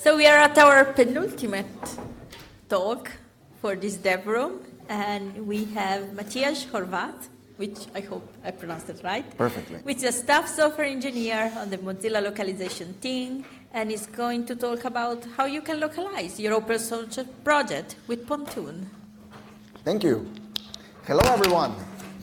So we are at our penultimate talk for this dev room, and we have Matthias Horvat, which I hope I pronounced it right. Perfectly. Which is a staff software engineer on the Mozilla localization team, and is going to talk about how you can localize your open source project with Pontoon. Thank you. Hello, everyone.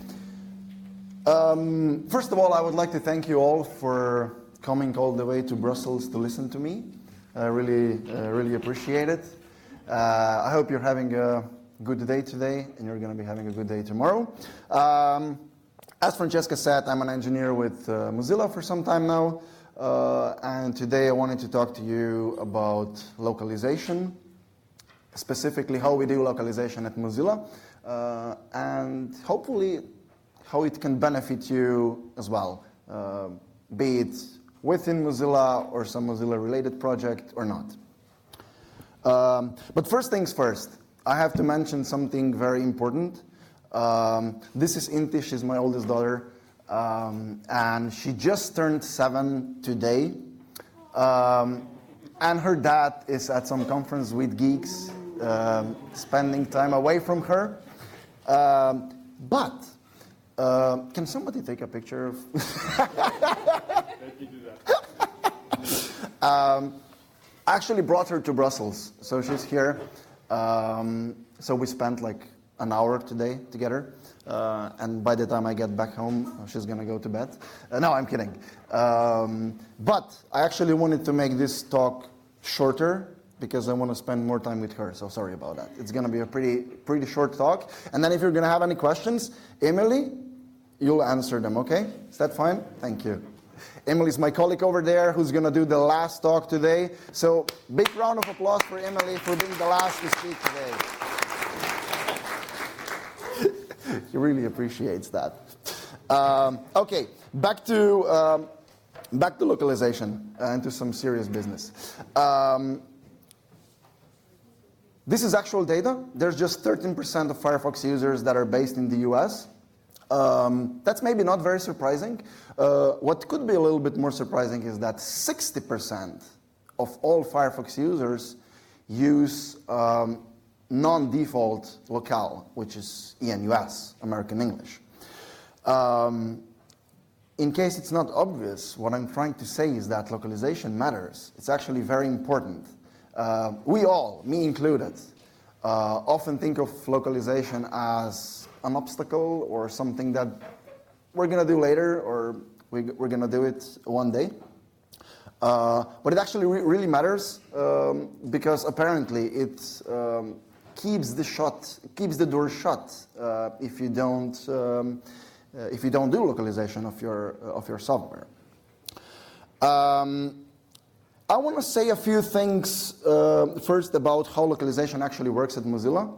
First of all, I would like to thank you all for coming all the way to Brussels to listen to me. I really appreciate it. I hope you're having a good day today, and you're going to be having a good day tomorrow. As Francesca said, I'm an engineer with Mozilla for some time now, and today I wanted to talk to you about localization, specifically how we do localization at Mozilla, and hopefully how it can benefit you as well, be it within Mozilla or some Mozilla-related project or not. But first things first, I have to mention something very important. This is Inti, she's my oldest daughter, and she just turned 7 today. And her dad is at some conference with geeks, spending time away from her. But can somebody take a picture of... I actually brought her to Brussels, so she's here. So we spent like an hour today together, and by the time I get back home, she's gonna go to bed. No, I'm kidding. But I actually wanted to make this talk shorter because I want to spend more time with her, so sorry about that. It's gonna be a pretty short talk, and then if you're gonna have any questions, Emily, you'll answer them, okay? Is that fine? Thank you. Emily's my colleague over there who's going to do the last talk today. So big round of applause for Emily for being the last to speak today. She really appreciates that. Okay, back to localization and to some serious business. This is actual data. There's just 13% of Firefox users that are based in the US. That's maybe not very surprising. What could be a little bit more surprising is that 60% of all Firefox users use non-default locale, which is ENUS, American English. In case it's not obvious, what I'm trying to say is that localization matters. It's actually very important. We all, me included, often think of localization as an obstacle or something that we're going to do later or we're going to do it one day. But it actually really matters because apparently it keeps the door shut if you don't do localization of your software. I want to say a few things first about how localization actually works at Mozilla.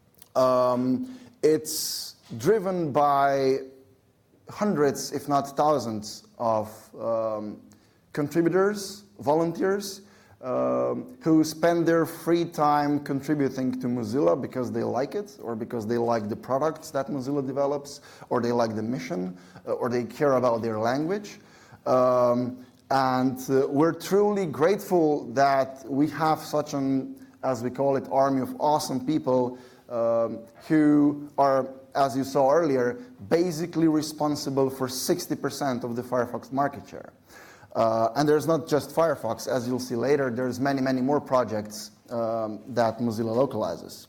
It's driven by hundreds, if not thousands, of contributors, volunteers, who spend their free time contributing to Mozilla because they like it, or because they like the products that Mozilla develops, or they like the mission, or they care about their language. And we're truly grateful that we have such an, as we call it, army of awesome people who are, as you saw earlier, basically responsible for 60% of the Firefox market share. And there's not just Firefox. As you'll see later, there's many, many more projects that Mozilla localizes.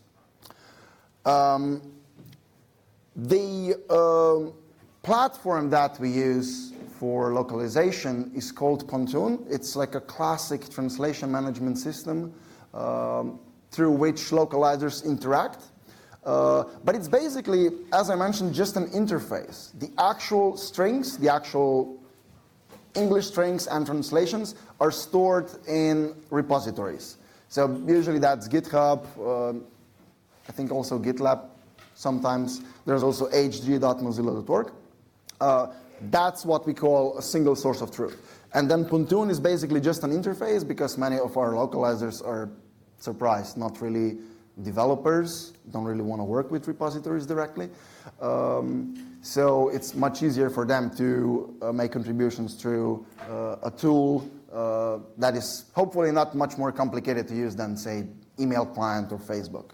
The platform that we use for localization is called Pontoon. It's like a classic translation management system through which localizers interact. But it's basically, as I mentioned, just an interface. The actual strings, the actual English strings and translations are stored in repositories. So usually that's GitHub, I think also GitLab sometimes. There's also hg.mozilla.org. That's what we call a single source of truth. And then Pontoon is basically just an interface because many of our localizers are, surprised, not really developers, don't really want to work with repositories directly. so it's much easier for them to make contributions through a tool that is hopefully not much more complicated to use than, say, email client or Facebook.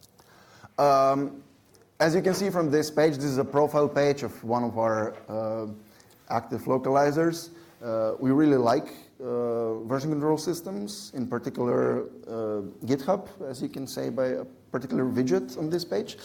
As you can see from this page, this is a profile page of one of our active localizers. We really like version control systems, in particular GitHub, as you can see by a particular widget on this page.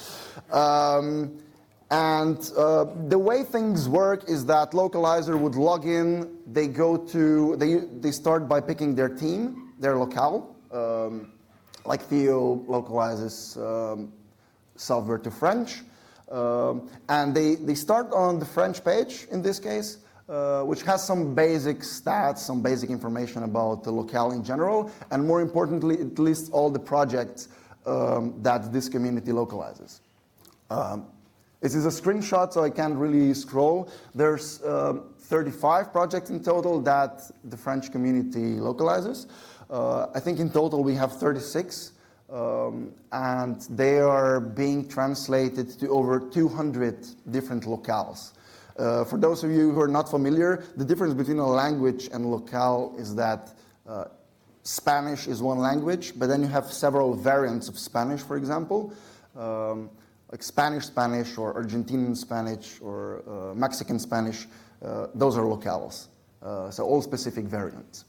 And the way things work is that localizer would log in, they start by picking their team, their locale, like Theo localizes software to French. And they start on the French page, in this case, which has some basic stats, some basic information about the locale in general, and more importantly, it lists all the projects that this community localizes. This is a screenshot, so I can't really scroll. There's 35 projects in total that the French community localizes. I think in total we have 36, and they are being translated to over 200 different locales. For those of you who are not familiar, the difference between a language and locale is that Spanish is one language, but then you have several variants of Spanish, for example, like Spanish or Argentinian Spanish or Mexican Spanish. Those are locales, so all specific variants.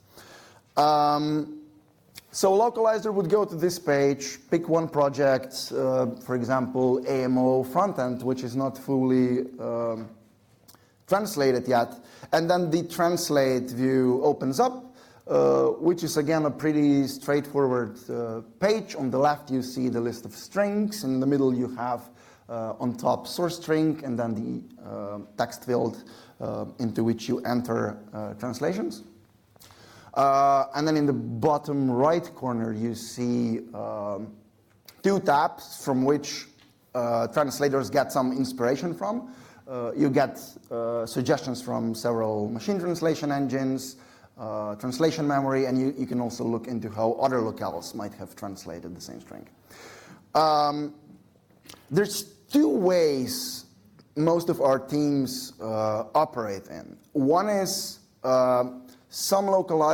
So localizer would go to this page, pick one project, for example, AMO frontend, which is not fully translated yet, and then the translate view opens up, which is again a pretty straightforward page. On the left you see the list of strings, in the middle you have on top source string, and then the text field into which you enter translations. And then in the bottom right corner you see two tabs from which translators get some inspiration from. You get suggestions from several machine translation engines, translation memory, and you can also look into how other locales might have translated the same string. There's two ways most of our teams operate in. One is some localizers